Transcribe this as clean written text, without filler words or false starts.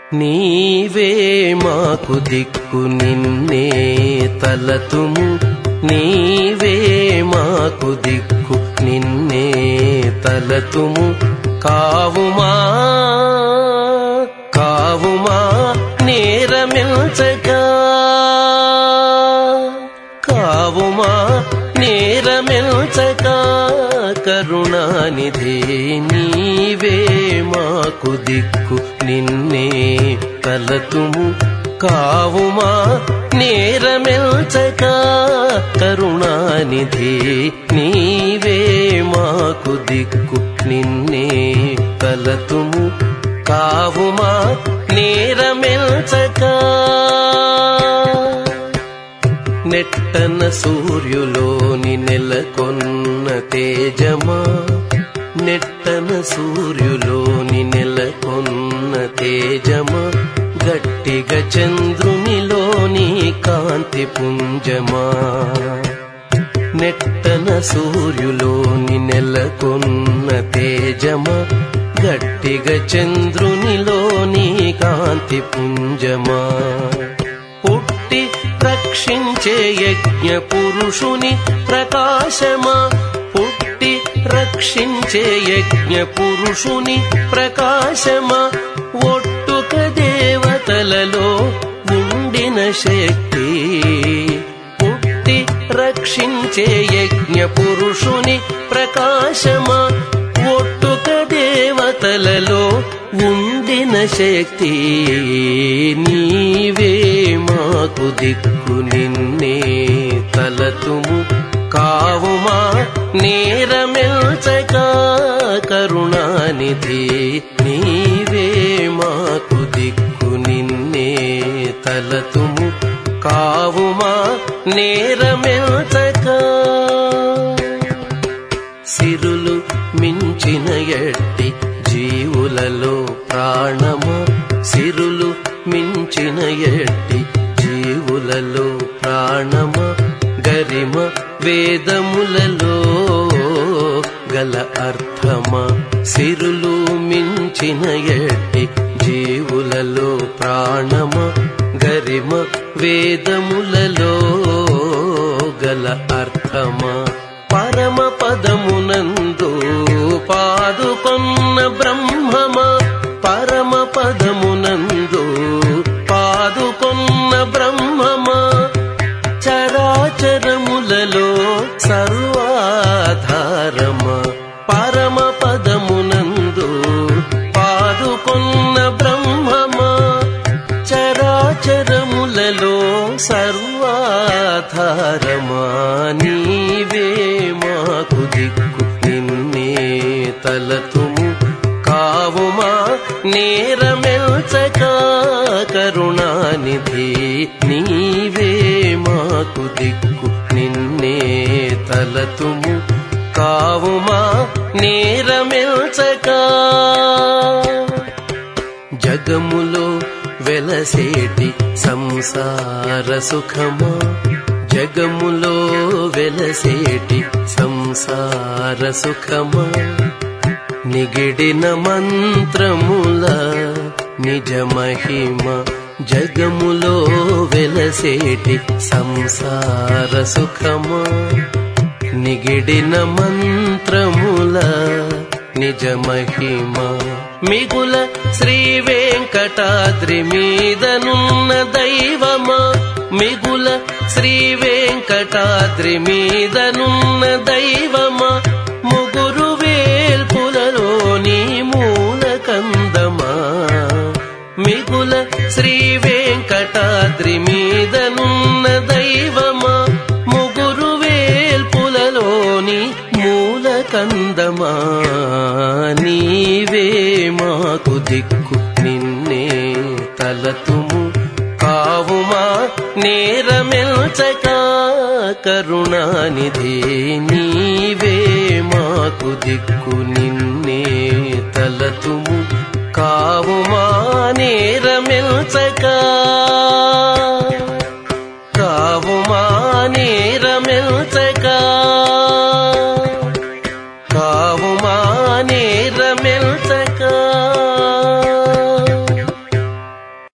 నీవే మాకు దిక్కు నిన్నే తలతుము, నీవే మాకు దిక్కు నిన్నే తలతుము. కావుమా కావుమా నేరమిల్చగా, కావుమా నేరమిల్చగా కరుణానిధి. నీవే మాకు దిక్కు నిన్నే తలతుము. కావుమా నేరమిల్చగా కరుణానిధి. నీవే మాకు దిక్కు నిన్నే తలతుము. కావుమా నేరమిల్చగా. నెట్టన సూర్యులోని నెలకొన్న తేజమా, నెట్టన సూర్యులోని నెలకొన్న తేజమా, గట్టిగా చంద్రునిలోని కాంతి పుంజమా. నెట్టన సూర్యులోని నెలకొన్న తేజమా, గట్టిగా చంద్రునిలోని కాంతి పుంజమా. పుట్టి రక్షించే యజ్ఞ పురుషుని ప్రకాశమా, పుట్టి రక్షించే యజ్ఞ పురుషుని ప్రకాశమా. ఒట్టుక దేవతలలో ఉండిన శక్తి, పుట్టి రక్షించే యజ్ఞ పురుషుని ప్రకాశమా. ఒట్టుక దేవతలలో ఉండిన శక్తి. నీవే మాకు దిక్కు నిన్నే తలతుము. కావుమా నేరమిల్చగా కరుణానిధి. నీవే మాకు దిక్కు నిన్నే తలతుము. కావుమా నేరమిల్చగా. సిరులు మించిన ఎట్టి జీవులలో ప్రాణమా, సిరులు మించిన ఎట్టి జీవులలో ప్రాణమా. గరిమ వేదములలో గల అర్థమా, సిరులు మించిన ఎట్టి జీవులలో ప్రాణమా. గరిమ వేదములలో గల అర్థమా. పరమ పదమునందు పాదుకొన్న బ్రహ్మమా, పరమ పదమునందు పాదుకొన్న బ్రహ్మమా. చరాచరములలో సర్వాధారమా, పరమ పదమునందు పాదుకొన్న బ్రహ్మమా. చరాచరములలో సర్వాధారమా. నీవే మాకు దిక్కు నిన్నే తలతుము. కావుమా నేరమిల్చగా కరుణానిధి. నీవే మాకు దిక్కు నిన్నే తలతుము. కావుమా నేరమిల్చగా. జగములో వెలసేటి సంసార సుఖమా, జగములో వెలసేటి సంసార సుఖమా. నిగిడిన మంత్రముల నిజ మహిమ, జగములో వెలసేటి సంసార సుఖమా. నిగిడిన మంత్రముల నిజ మహిమ. మిగుల శ్రీ వెంకటాద్రి మీదనున్న దైవమా, మిగుల శ్రీ వెంకటాద్రి మీదనున్న దైవమా. ముగురు వేల్పులలోని మూల కందమా, మిగుల శ్రీ వెంకటాద్రి మీదనున్న దైవమా. ముగురు వేల్పులలోని మూల కందమా. నీవే మాకు దిక్కు నిన్నే తలతుము. కావుమా నేరమిల్చగా కరుణానిధి. నీవే మాకు దిక్కు నిన్నే తలతుము. కావుమా నేరమిల్చగా.